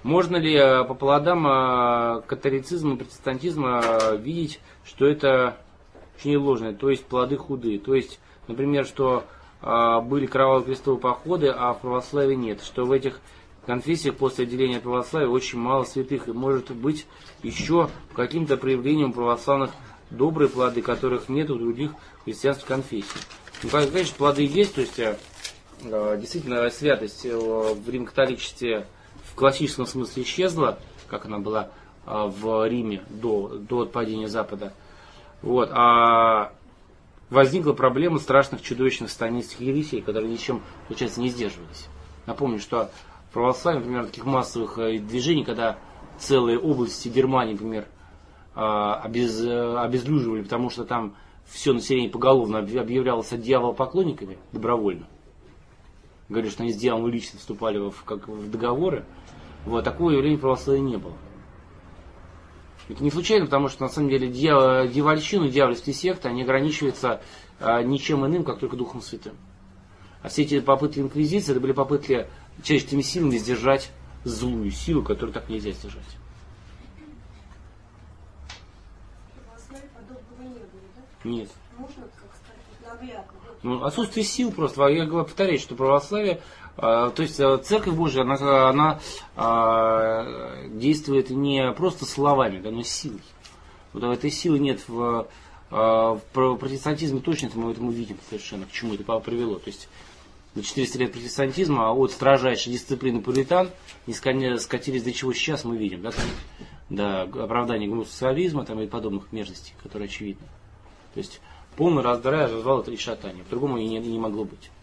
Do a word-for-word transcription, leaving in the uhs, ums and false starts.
Можно ли по плодам католицизма и протестантизма видеть, что это очень ложное, то есть плоды худые? То есть, например, что были кровавые крестовые походы, а в православии нет. Что в этих конфессиях после отделения от православия очень мало святых. И может быть еще каким-то проявлением православных добрые плоды, которых нет у других христианских конфессий. Ну, конечно, плоды есть, то есть действительно святость в римо-католичестве в классическом смысле исчезла, как она была в Риме до, до отпадения Запада. Вот. А возникла проблема страшных чудовищных станистских ересей, которые ничем, получается, не сдерживались. Напомню, что в православии, например, таких массовых движений, когда целые области Германии, например, обез, обезлюживали, потому что там все население поголовно объявлялось дьяволопоклонниками добровольно. Говорили, что они с дьяволом лично вступали в, как, в договоры. Вот, такого явления в православии не было. Это не случайно, потому что на самом деле дьявол, дьявольщину, дьявольские секты, они ограничиваются а, ничем иным, как только Духом Святым. А все эти попытки инквизиции, это были попытки человеческими силами сдержать злую силу, которую так нельзя сдержать. В православии подобного не было, да? Нет. Можно, как сказать, наглядно? Ну, отсутствие сил просто. Я говорю, повторяю, что православие, а, то есть Церковь Божия, она, она а, действует не просто словами, да, но силой. Вот этой силы нет в, а, в протестантизме, точно это мы это мы видим совершенно, к чему это привело. То есть на четыреста лет протестантизма от строжайшей дисциплины пуритан не скатились до чего сейчас мы видим, да, там, до оправдания гомосексуализма там, и подобных мерзостей, которые очевидны. То есть полный раздрай, развал и шатание. По-другому и не, и не могло быть.